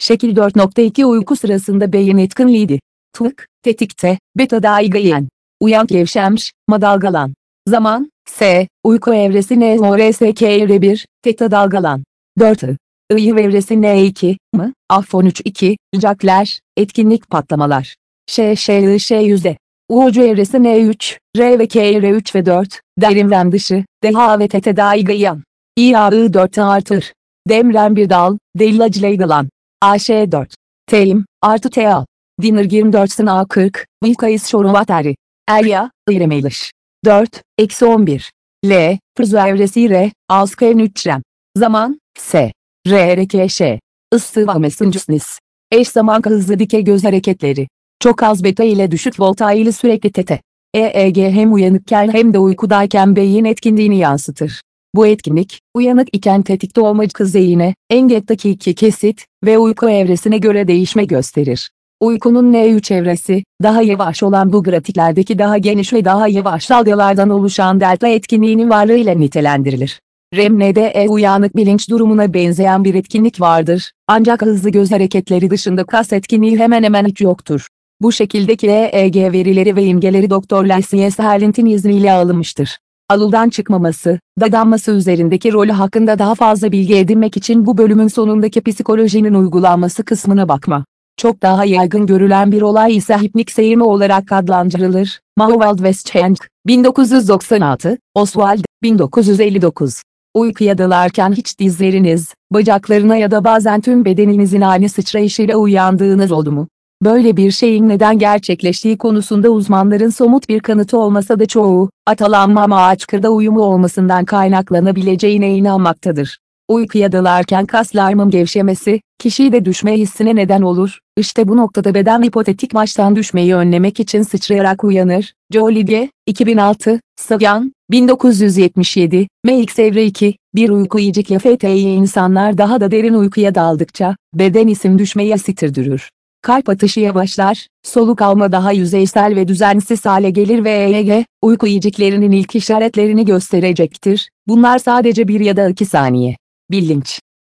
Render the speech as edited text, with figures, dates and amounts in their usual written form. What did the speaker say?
Şekil 4.2 uyku sırasında beyin etkinliğiydi. Tık, tetikte, beta daigayen. Uyan gevşemiş, dalgalan. Zaman, S, uyku evresi NORSK-1, teta dalgalan. 4. Iy evresi N2, M, AF13-2, Jackler, etkinlik patlamalar. Yüzde. Ucu evresi N3, R ve KR3 ve 4, derin dışı, DH ve teta daigayen. İAI4 artır. Demren bir dal, delilacılaydılan. AŞ4. Teim, artı TA. Dinner 24 sına 40, Vilkayız Şoruvateri. Elya, İremeyliş. 4, eksi 11. L, Pırzu evresi R, Alskayın 3 rem. Zaman, S. RRKŞ. Isıva messenger. Eş zamanlı hızlı dikey göz hareketleri. Çok az beta ile düşük volta ile sürekli tete. EEG hem uyanıkken hem de uykudayken beyin etkinliğini yansıtır. Bu etkinlik, uyanık iken tetikte olma kızeyine, engettaki kesit ve uyku evresine göre değişme gösterir. Uykunun N3 evresi, daha yavaş olan bu gratiklerdeki daha geniş ve daha yavaş dalgalardan oluşan delta etkinliğinin varlığıyla nitelendirilir. REM-NDE uyanık bilinç durumuna benzeyen bir etkinlik vardır, ancak hızlı göz hareketleri dışında kas etkinliği hemen hemen hiç yoktur. Bu şekildeki EEG verileri ve imgeleri Dr. Leslie Serlint'in izniyle alınmıştır. Aluldan çıkmaması, dadanması üzerindeki rolü hakkında daha fazla bilgi edinmek için bu bölümün sonundaki psikolojinin uygulanması kısmına bakma. Çok daha yaygın görülen bir olay ise hipnik seyirme olarak adlandırılır. Mahowald Westchank, 1996, Oswald, 1959. Uykuya dalarken hiç dizleriniz, bacaklarına ya da bazen tüm bedeninizin aynı sıçrayışıyla uyandığınız oldu mu? Böyle bir şeyin neden gerçekleştiği konusunda uzmanların somut bir kanıtı olmasa da çoğu, atalanma ama açıkırda uyumu olmasından kaynaklanabileceğine inanmaktadır. Uykuya dalarken kaslarımın gevşemesi, kişide düşme hissine neden olur. İşte bu noktada beden hipotetik maçtan düşmeyi önlemek için sıçrayarak uyanır. Joliet, 2006, Sagan, 1977, MX Evre 2, bir uyku iyicikle FTİ insanlar daha da derin uykuya daldıkça, beden isim düşmeyi sürdürür. Kalp atışı yavaşlar, soluk alma daha yüzeysel ve düzensiz hale gelir ve EEG, uyku iyiciklerinin ilk işaretlerini gösterecektir. Bunlar sadece 1 ya da 2 saniye. Bilinç.